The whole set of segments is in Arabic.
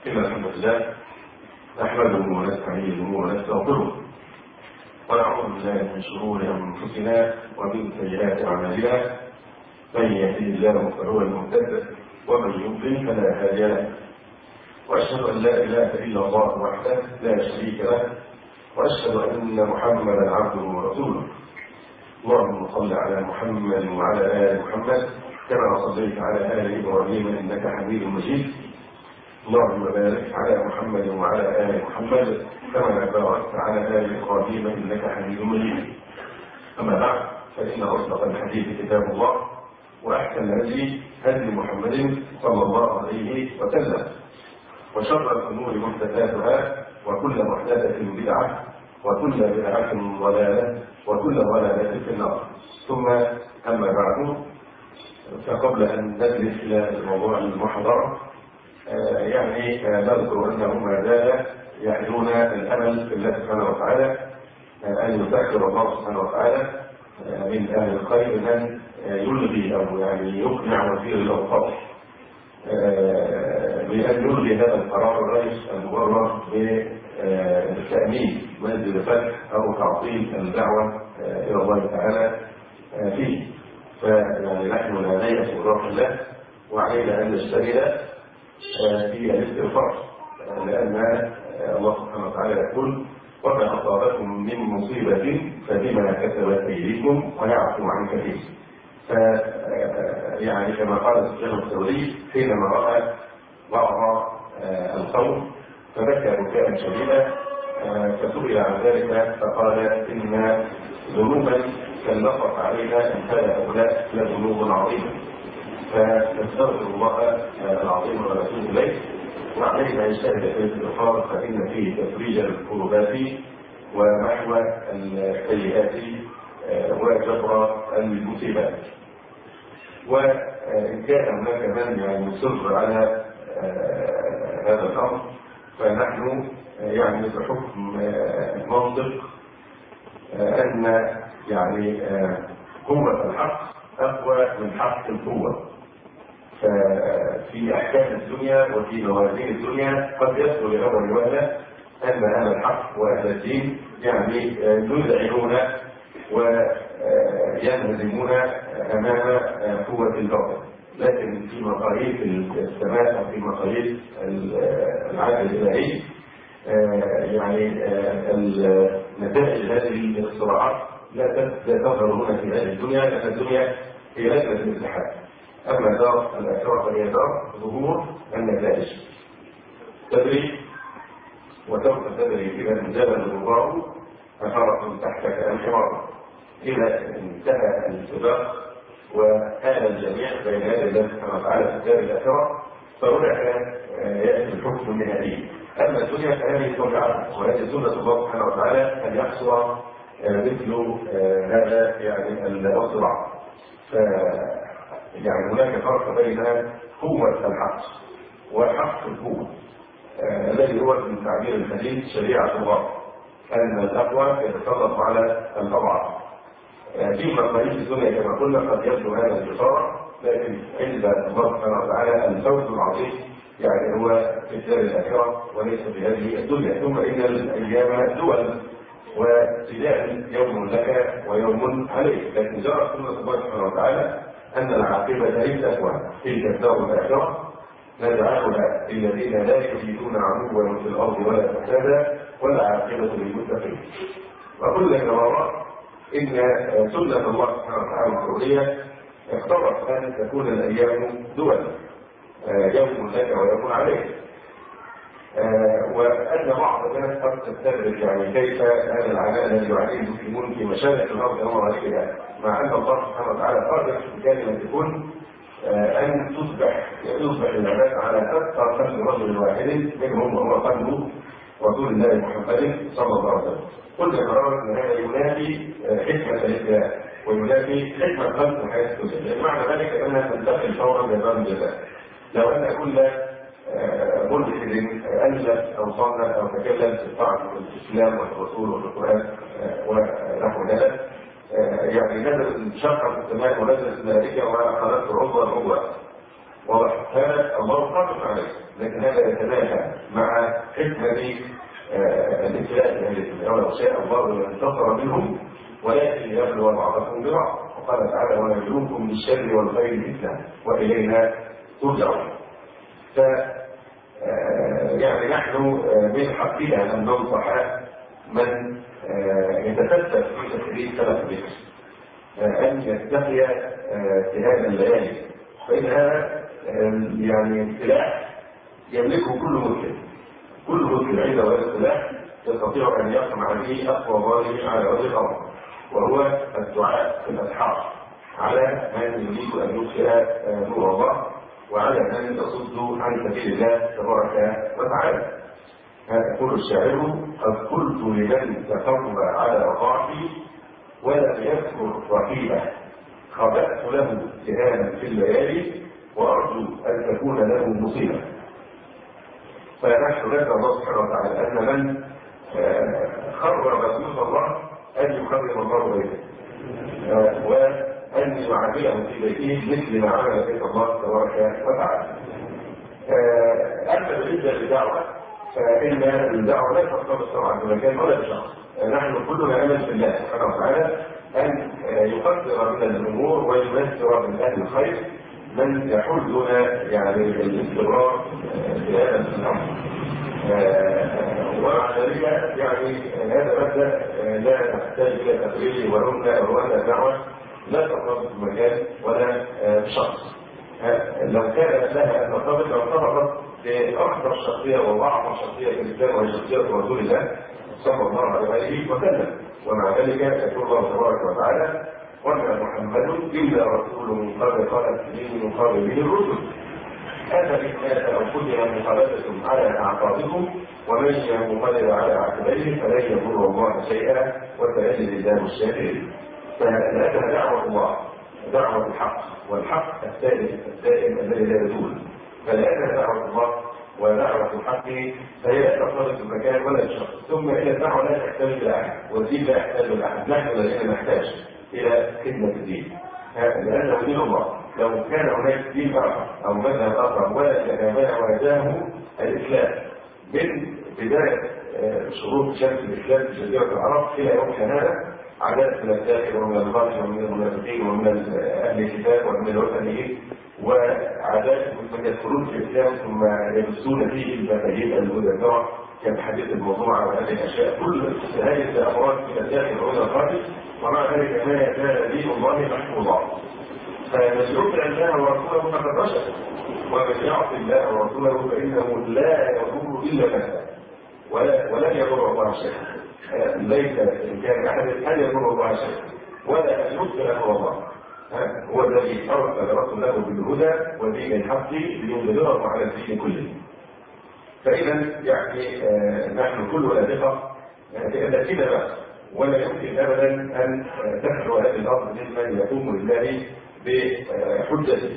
إن الحمد لله نحمده ونستعينه ونستغفره ونعوذ بالله من شرور أنفسنا ومن سيئات أعمالنا. من يهده الله فهو المهتد ومن يضلل فلا هادي له. وأشهد أن لا إله إلا الله وحده لا شريك له وأشهد أن محمدا عبده ورسوله. اللهم صل على محمد وعلى آل محمد كما صليت على آل إبراهيم إنك حميد مجيد. اللهم بارك على محمد وعلى آل محمد كما باركت على آل إبراهيم إنك حميد مجيد. أما بعد، فإن أصدق الحديث كتاب الله وأحسن الهدي هدي محمد صلى الله عليه وسلم، وشر الأمور محدثاتها وكل محدثة بدعة وكل بدعة ضلالة وكل ضلالة في النار. ثم أما بعد، فقبل أن ندرس إلى الموضوع المحاضرة نذكر أنهم ما زال يحلون الأمل في الله سبحانه وتعالى أن يذكر الله سبحانه وتعالى من أهل الخير من يلغي أو يقنع وزير الأوقاف بأن يلغي هذا القرار الرئيس المبرر بالتأمين منزل الفتح أو تعطيل الدعوة إلى الله تعالى فيه. فنحن لا نيأس من روح الله، وعلينا أن نجتهد في الاستغفار، لأن الله سبحانه وتعالى يقول: وما أصابكم من مصيبة فبما كسبت أيديكم ويعفو عن كثير. كما قال سفيان الثوري حينما رأى بعض القوم فبكى بكاء شديدا، فسئل عن ذلك فقال: إن ذنوبا كلفت علينا أمثال هؤلاء لذنوب عظيمة، فنستغفر الله العظيم ونتوب إليه، وعلينا نجتهد في الاستغفار فإن فيه تفريج الكربات ومحو السيئات وجبر المصيبات. وإن كان هناك من يصر على هذا الأمر، فنحن بحكم منطق أن قوة الحق أقوى من حق القوة. ففي أحكام الدنيا وفي موازين الدنيا قد يصل لأول وهلة أن أهل الحق وأهل الدين يذعنون وينهزمون أمام قوة الباطل، لكن في مقاييس السماء أو في مقاييس العدل الإلهي نتائج هذه الصراعات لا تظهر هنا في هذه الدنيا، لأن الدنيا هي لجنة الامتحان، أما دار الآخرة فهي دار ظهور النتائج. تدري وسوف تدري إذا انجلى الغبار فحرق تحتك الحمار. إذا انتهى السباق وآل الجميع بين يدي الله سبحانه وتعالى في الدار الآخرة، فهناك يأتي الحكم النهائي. أما الدنيا فهذه طبيعة، وهذه سنة الله سبحانه وتعالى أن يحصل مثل هذا الصراع. هناك فرق بين قوة الحق وحق القوة الذي هو من تعبير الحديث شريعة الله، أن الأقوى يتسلط على الأضعف. في مقاييس الدنيا كما قلنا قد يبدو هذا الانتصار، لكن عند الله سبحانه وتعالى الفوز العظيم هو في الدار الآخرة وليس في هذه الدنيا. ثم إن الأيام دول، وابتداء يوم لك ويوم عليك، لكن جرت سنة الله سبحانه وتعالى أن العاقبة ليست أكوان. تلك الدار الآخرة نجعلها للذين لا يريدون علوا في الأرض ولا فسادا والعاقبة للمتقين. وكل وراء إن سنة الله سبحانه وتعالى الكونية اختارت أن تكون الأيام دول، يوم لك ويوم عليك. وأن بعض الناس قد تستدرك كيف هذا العناء الذي يعانيه المسلمون في مشارق الأرض ومغاربها، مع أن الله سبحانه وتعالى قادر بكلمة تكون أن تصبح العباد على أكثر قلب رجل واحد منهم وهو قلب رسول الله محمد صلى الله عليه وسلم. قلنا مرارا أن هذا ينافي حكمة الإسلام وينافي حكمة خلق الحياة الدنيا، معنى ذلك أنها تنتقل فورا من باب الجزاء. لو أن كل ملحد ألف أو صنف أو تكلم في طاعة الإسلام والرسول والقرآن ونحو ذلك، نزل شقة السماء ونزلت الملائكة وخلقت عضوا، وهذا الله قادر عليه. لكن هذا يتنافى مع حكمة الابتلاء بأهل الدنيا، ولو شاء الله لانتصر منهم ولكن ليبلو بعضكم ببعض، وقال تعالى ونبلوكم بالشر والخير فتنة وإلينا ترجعون. يعني نحن من حقنا أن ننصح من يتفتت في تكريم سلف الذكر أن يتقي في هذه الليالي، فإن هذا يعني سلاح يملكه كل مسلم. كل مسلم عنده هذا السلاح يستطيع أن يقمع به أقوى ظالم على وجه الأرض، وهو الدعاء في الأسحار على من يريد أن يدخل نور الله وعلى من يصد عن سبيل الله تبارك وتعالى. يقول الشاعر قد قلت لمن تقرب على ضعفي ولم يذكر رقيبه خبأت له اتهاما في الليالي وأرجو أن تكون له مصيبة. فنحن نسأل الله سبحانه وتعالى أن من خرب بيوت الله أن يخرب الله بيته، وأن يعامله في بيته مثل ما عمل بيت الله تبارك وتعالى. أما بالنسبة للدعوة فإن الدعوة لا ترتبط طبعا بمكان ولا بشخص. نحن كلنا نأمل في الله سبحانه وتعالى أن يقدر من الأمور وييسر من أهل الخير من يحلنا يعني الاستمرار في هذا الأمر. ومع ذلك يعني هذا مبدأ لا نحتاج إلى تقريره وأن الدعوة لا ترتبط بمكان ولا بشخص. لو كان لها أن ترتبط لارتبطت بأكثر شخصية وأعظم شخصية في الإسلام وهي شخصية رسول الله صلى الله عليه وسلم. ومع ذلك يقول الله تبارك وتعالى وما محمد إلا رسول قد خلت من قبله الرسل أفإن مات أو قتل انقلبتم على أعقابكم ومن ينقلب على عقبيه فلن يضر الله شيئا وسيجزي الله الشاكرين. فهذا دعوة الله، دعوة الحق، والحق الثالث الدائم الذي لا يزول. فلأن دعوة الله ودعوة الحق فهي ترتبط بمكان ولا بشخص. ثم إلى الدعوة لا تحتاج إلى أحد، والدين لا يحتاج إلى أحد. نحن الذين نحتاج إلى خدمة الدين، لأنه دين الله. لو كان هناك دين آخر أو مذهب آخر ولا كان وجهه الإسلام من بداية شروط شمس الإسلام في جزيرة العرب إلى يومنا هذا، عدد من الداخل ومن الخارج ومن المنافقين ومن أهل الكتاب ومن الوثنيين وعدد من يدخلون في الإسلام ثم يدسون فيه المفاهيم المدبرة كالحديث الموضوع على هذه الأشياء. كل هذه الأمراض من الداخل ومن الخارج، ومع ذلك ما يزال دين الله محفوظا. فمن يطع الله ورسوله فقد رشد، ومن يعص الله ورسوله فإنه لا يضر إلا نفسه ولن يضر الله شيئا. ليس إن كان أحد أن يضر الله شيئا ولا أن يبطل له الله. هو الذي أرسل رسوله بالهدى ودين الحق ليظهره على الدين كله. فإذا يعني نحن كلنا ثقة بأن كده بس، ولا يمكن أبدا أن تخلو هذه الأرض ممن يقوم لله بحجته.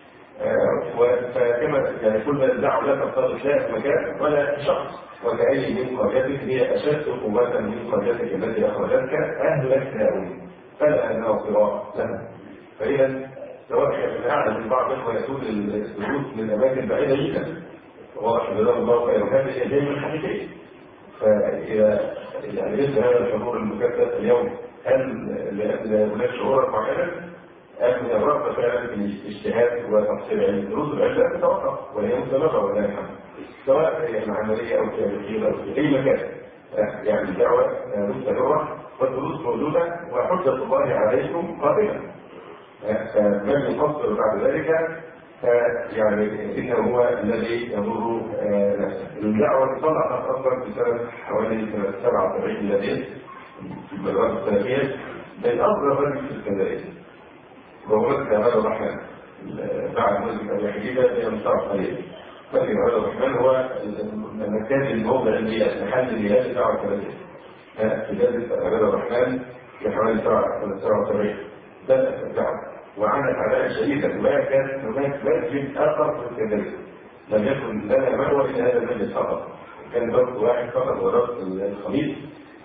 فكما يعني كل الدعوة لا ترتبط لا بمكان ولا شخص، وكأي من قريتك هي أشد قوة من قريتك التي أخرجتك أهلكناهم فلا ناصر لها. فإذا سواء كان أعلى من بعض ويكون السجود من أماكن بعيدة جدا، واضح جزاه الله خيرا، هذه الجيم الحقيقي. فإذا يعني مثل هذا الحضور المكثف اليوم هل هناك شعورا معينا؟ أن الرغبة فعلا في الاجتهاد وتحصيل علم دروس العلم تتوقف وهي مستمرة ولله الحمد، سواء هي عملية أو تاريخية أو في أي مكان. يعني الدعوة مستمرة والدروس موجودة وحجة الله عليكم قادمة. فمن يفصل بعد ذلك يعني إنه هو الذي يضر نفسه. الدعوة انطلقت أصلا في سنة حوالي سنة 77 ميلادية في المدرسة الثانية من أفضل رجل في الكندرية، وهو مسك هذا الرحمن بعد مسك أبي حديدة في أمصار قليل. مسك هذا الرحمن هو المكان الموضع المياه محل المياه في 77 في جلسة هذا الرحمن في حوالي 77 بدأت الدعوة وعملت عداء شديدا. ما كان هناك مسجد آخر في الكندرية، لم يكن لنا مأوى إلى هذا المسجد فقط، كان درس واحد فقط ودرس الخميس.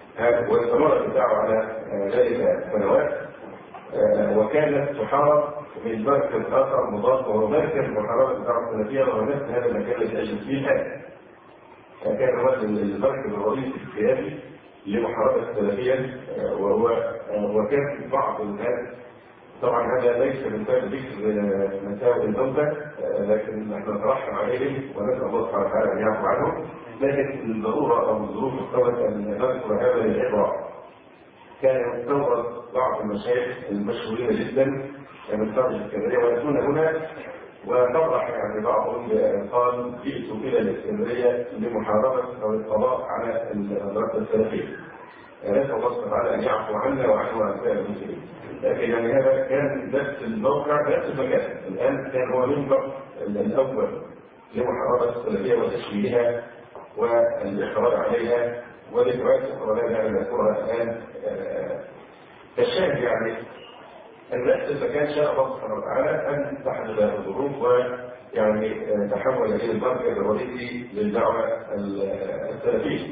واستمرت الدعوة على ذلك سنوات، وكانت تحارب من مركز اخر مضاد وهو مركز محاربه الدعوه السلفيه، وهو نفس هذا المكان الذي اجلس فيه الان. فكان هو المركز الرئيسي القيادي لمحاربه السلفيه، وكان بعض الناس، طبعا هذا ليس من باب ذكر مساوئ الزوجه، لكن نحن نترحم عليهم ونسال الله سبحانه وتعالى ان يعفو عنهم، لكن الضروره او الظروف اقتضت ان نذكر هذا للعبره. كان يستورد بعض المشايخ المشهورين جدا من خارج الاسكندريه وياتون هنا، وطرح يعني بعضهم قال جئت الى الاسكندريه لمحاربه او القضاء على المدرسه السلفيه. نسال الله سبحانه وتعالى ان يعفو عنا وعنه وعن سائر المسلمين. لكن يعني هذا كان نفس الموقع نفس المكان، الان كان هو منبر الاول لمحاربه السلفيه وتشويهها والاخراج عليها وذكريات اخرى لا نذكرها الان. الشاهد يعني ان نفس المكان شاء الله سبحانه وتعالى ان تحدث الظروف ويعني تحول الى المركز الرئيسي للدعوه السلفيه.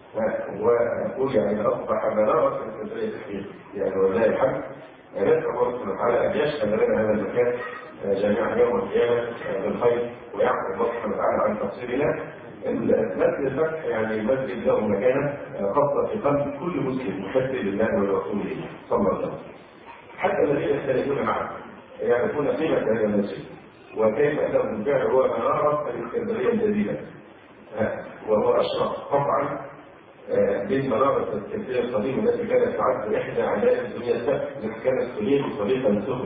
واقول يعني اصبح مناره في الاسكندريه التحقيق، يعني ولله الحمد. نسال الله سبحانه وتعالى ان يشهد لنا هذا المكان جميعا يوم القيامه بالخير، ويعفو الله سبحانه وتعالى عن تقصيرنا. مسجد الفتح يعني مسجد له مكانه خاصه في قلب كل مسلم محب لله ولرسوله صلى الله عليه وسلم. حتى الذين يختلفون معه يعرفون قيمه هذا المسجد، وكيف انه بالفعل هو مناره الاسكندريه الجديده، وهو اشرف قطعا من مناره الاسكندريه القديمه التي كانت تعد احدى عجائب الدنيا السبع، التي كانت تنير طريقا للسفن.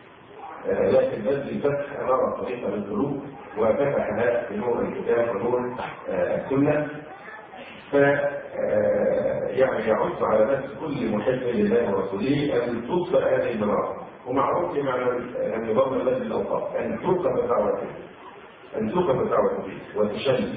لكن مسجد الفتح انار طريقا للقلوب وفتحها بنور الكتاب ونور السنه. ف يعني يعز على نفس كل محب لله ورسوله ان توصل هذه المناره، ومعروف معنى ان يضم مسجد الاوقاف ان توقف دعوته، ان توقف دعوته وتشن.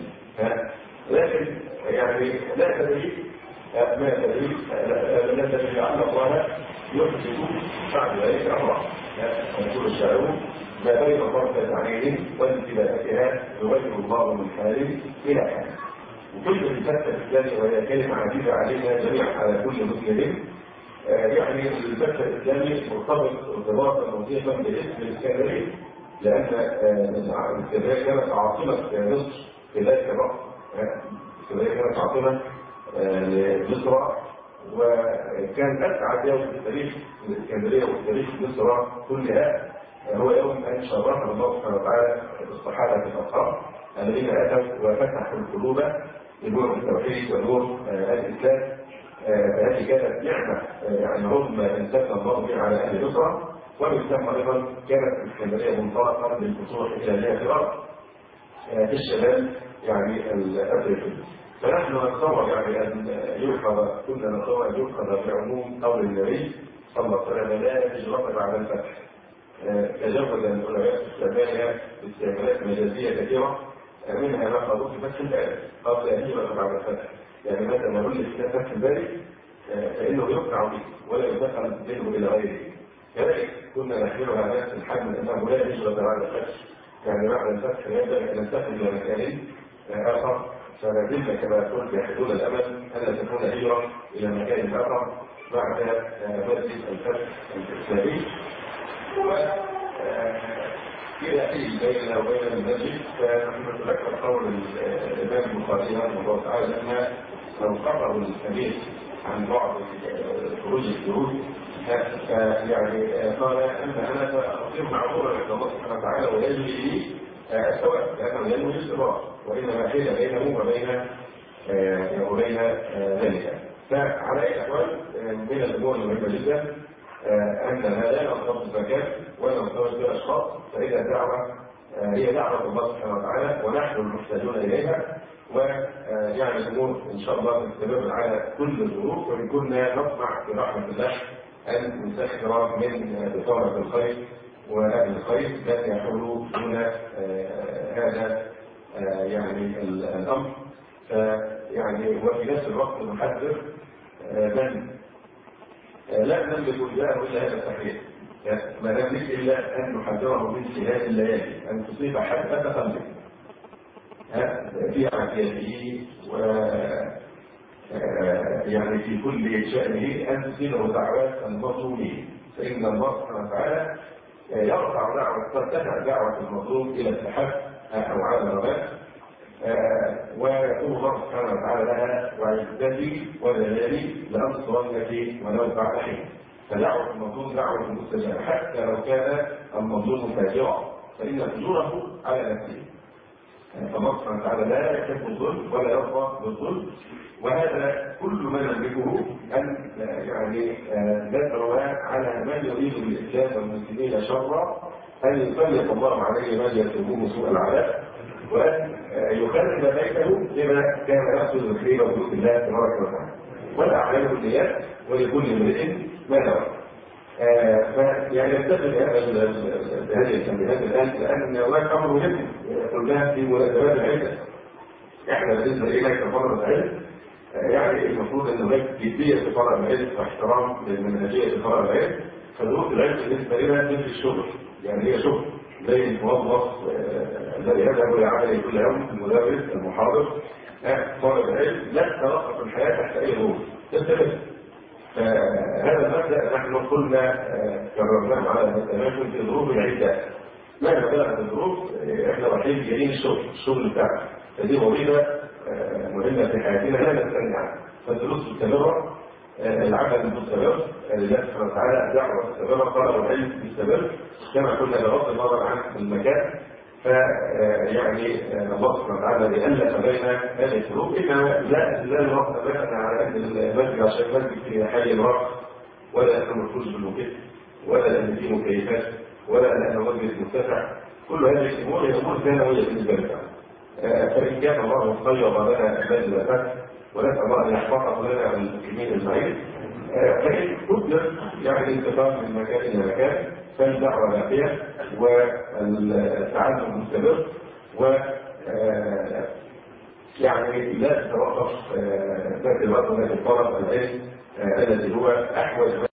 لكن يعني لا تدري ما تدري لا تدري لعل الله يحدث بعد ذلك امرا. يقول الشاعر ما بين طرفة عين وانتباهاتها يغير الله من حال الى حال. وكل الفتح الاسلامي وهي كلمه عزيزه علينا جميعا على كل مسلم، يعني الفتح الاسلامي مرتبط ارتباطا وثيقا باسم الاسكندريه، لان الاسكندريه كانت عاصمه مصر في ذلك الوقت. الاسكندريه كانت عاصمه لمصر، وكان اسعد يوم في التاريخ الاسكندريه وتاريخ مصر كلها هو يوم ان شرفنا الله سبحانه وتعالى بالصحابه الاطهار الذين اتوا وفتحوا القلوب بنور التوحيد ونور الاسلام. هذه كانت نعمه يعني هم امتن الله بها على اهل مصر، ومن ثم ايضا كانت الاسكندريه منطلقا للفتوح الى جهه الارض في الشمال يعني الافريقي. فنحن نتصور يعني ان يؤخذ كنا نتصور ان يؤخذ بعموم قول النبي صلى الله عليه وسلم لا هجرة بعد الفتح، تجاوز العلماء الاسلاميه باستعمالات مجازيه كثيره، منها ما قالوا في فتح الباري قبل هجرة بعد الفتح. يعني مثلا نقول لك فتح الباري فانه يقطع به ولا يدخل منه الى غيره. كذلك كنا نحملها نفس الحمل انه لا هجرة بعد الفتح، يعني بعد الفتح ينبغي ان ننتقل الى مكان اخر، فنزلنا كما قلت يحدون الامل الا تكون هجره الى مكان اخر بعد مسجد الفتح الاسلامي. إلى حين بيننا وبين المسجد. فنحن نتذكر قول الإمام البخاري رحمه الله تعالى لما لو قرروا الحديث عن بعض خروج الجنود يعني قال أن أنا أصير معذورا عند الله سبحانه وتعالى ويجري لي الثواب لأنه ينوي الاستمرار، وإنما حيل بينه وبين ذلك. فعلى أي أحوال من الأمور المهمة جدا أننا لا نرتبط بالزكاة ولا نرتبط بالأشخاص، فإذا دعوة هي دعوة الله سبحانه وتعالى ونحن المحتاجون إليها، ويعني الأمور إن شاء الله تستمر على كل الظروف، وإن كنا نطمع في رحمة الله أن نسخر من بطانة الخير وأهل الخير لن يحولوا دون هذا يعني الأمر. يعني وفي نفس الوقت نحذر من لا نملك إياه إلا هذا التحرير، ما نملك إلا أن نحذره من سهاد الليالي أن تصيب حتى قلبه في عافيته و يعني في كل شأنه أن تصيبه دعوات المظلومين، فإن الله سبحانه وتعالى يرفع دعوة ترتفع دعوة المظلوم إلى السحاب أو على الرماد، ويقول الله سبحانه وتعالى لها وعزتي وجلالي لأنصرنك ولو بعد حين. فدعوة المظلوم دعوة مستجابة حتى لو كان المظلوم فاجرا، فإن فجوره على نفسه. فالله سبحانه وتعالى لا يحب الظلم ولا يرضى بالظلم، وهذا كل ما نملكه ان يعني ندعو على من يريد بالاسلام والمسلمين شرا ان يسلط الله عليه من يسلمه سوء العذاب، وان يخرب بيته بما كان ياخذ الخير وبيوت الله تبارك وتعالى. والاعمال بالنيات ولكل امرئ ما نوى. فيعني ينتقل هذه التنبيهات الان لان هناك امر مهم قلناه في مناسبات العده. احنا بالنسبه الينا كطلبه العلم يعني المفروض ان هناك جديه في طلب العلم واحترام للمنهجيه في طلب العلم. فدروس العلم بالنسبه لنا مثل الشغل، يعني هي شغل زي الموظف الذي يذهب الى عمله كل يوم، المدرس، المحاضر. طالب العلم لا تتوقف الحياه تحت اي ظروف، تستمر. هذا المبدا نحن قلنا كررناه على التماشي في ظروف العده. مهما بلغت الظروف احنا رايحين جايين الشغل بتاعنا، فدي وظيفه مهمه في حياتنا لا نستغني عنها. فالدروس مستمره، العمل المستمر لله سبحانه وتعالى، الدعوه مستمره، طلب العلم مستمر كما كنا بغض النظر عن المكان. فيعني الله سبحانه وتعالى لألف بين هذه الظروف. إنما لا نرد أبدا على أن المسجد عشان المسجد في حي الراس، ولا أنه مفروض بالمكيف، ولا أن فيه مكيفات، ولا أنه مسجد مرتفع. كل هذه الأمور هي أمور ثانوية بالنسبة لنا. فإن كان الله خير لنا مسجد الفتح ونسأل الله أن يحفظه لنا من المسلمين أجمعين، فإن تطلق يعني الانتقال من مكان إلى مكان فالدعوة باقية والتعلم مستمر، و يعني لا تتوقف ذات الوقت من الطلب العلم الذي هو أحوج